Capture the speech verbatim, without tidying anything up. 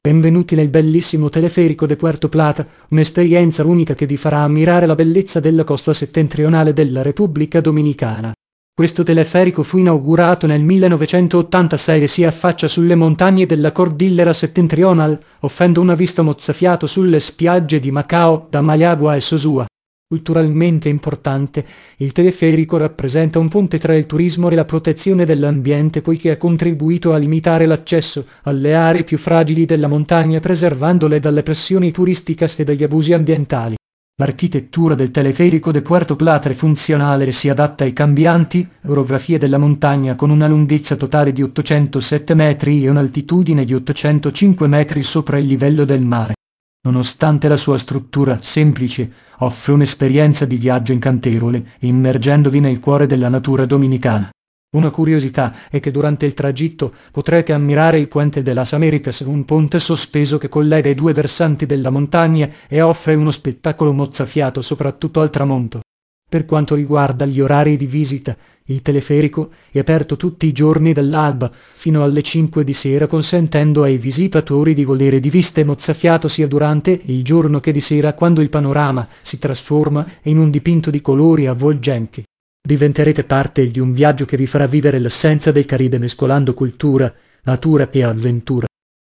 Benvenuti nel bellissimo teleferico de Puerto Plata, un'esperienza unica che vi farà ammirare la bellezza della costa settentrionale della Repubblica Dominicana. Questo teleferico fu inaugurato nel millenovecentottantasei e si affaccia sulle montagne della Cordillera Septentrional, offrendo una vista mozzafiato sulle spiagge di Macao, Damaliagua e Sosúa. Culturalmente importante, il teleferico rappresenta un ponte tra il turismo e la protezione dell'ambiente poiché ha contribuito a limitare l'accesso alle aree più fragili della montagna preservandole dalle pressioni turistiche e dagli abusi ambientali. L'architettura del teleferico de Puerto Plata è funzionale e si adatta ai cambianti orografie della montagna con una lunghezza totale di ottocentosette metri e un'altitudine di ottocentocinque metri sopra il livello del mare. Nonostante la sua struttura semplice, offre un'esperienza di viaggio incantevole, immergendovi nel cuore della natura dominicana. Una curiosità è che durante il tragitto potrete ammirare il Puente de las Américas, un ponte sospeso che collega i due versanti della montagna e offre uno spettacolo mozzafiato soprattutto al tramonto. Per quanto riguarda gli orari di visita, il teleferico è aperto tutti i giorni dall'alba fino alle cinque di sera, consentendo ai visitatori di godere di viste mozzafiato sia durante il giorno che di sera, quando il panorama si trasforma in un dipinto di colori avvolgenti. Diventerete parte di un viaggio che vi farà vivere l'essenza del Caribe mescolando cultura, natura e avventura.